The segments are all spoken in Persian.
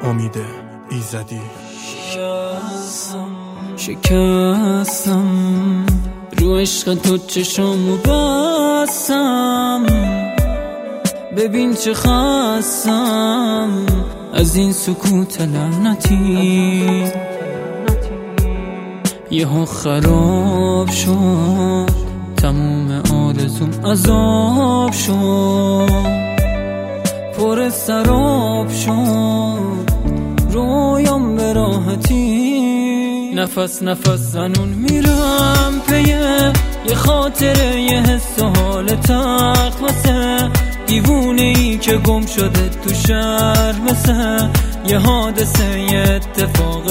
امید ایزدی. شکستم رو عشق تو چشامو بستم، ببین چه خستم از این سکوت لعنتی. یهو خراب شد تموم آرزوم، عذاب شد پر سراب شد رویام به راحتی. نفس نفس زنون میرم پیه یه خاطره، یه حس و حال تخت واسه دیوونه ای که گم شده تو شهر، مثل یه حادثه یه اتفاق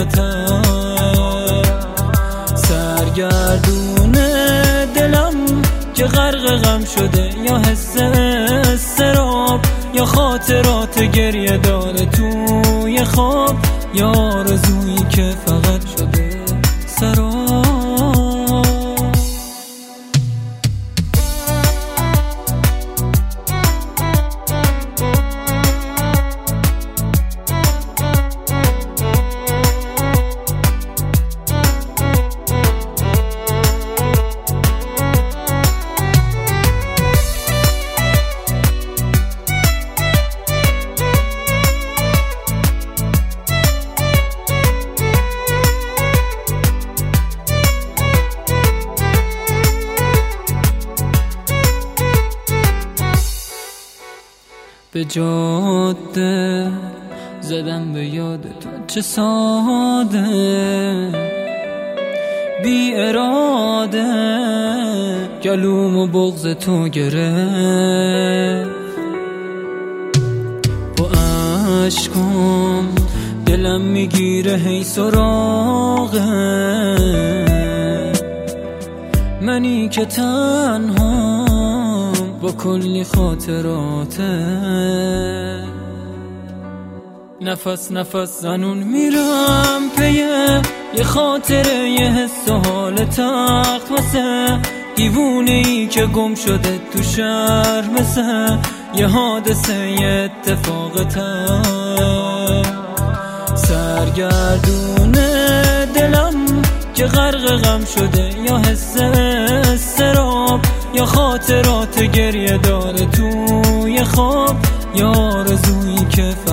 سرگردونه دلم که غرق غم شده، یا حس استراب یا خاطرات گریه داره توی خواب، یا آرزویی که فقط شده سراب. به جاده زدم به یاد تو چه ساده، بی اراده گلوم و بغض تو گرفت. با عشقم دلم میگیره هی سراغه، منی که تنها با کلی خاطراته. نفس نفس زنون میرم پیه یه خاطره، یه حس و حال تخت واسه دیوونه ای که گم شده تو شهر، مثل یه حادثه یه اتفاق سرگردونه دلم که غرق غم شده، یا حس استراب یا خاطرات گریه داره توی خواب، یا آرزویی که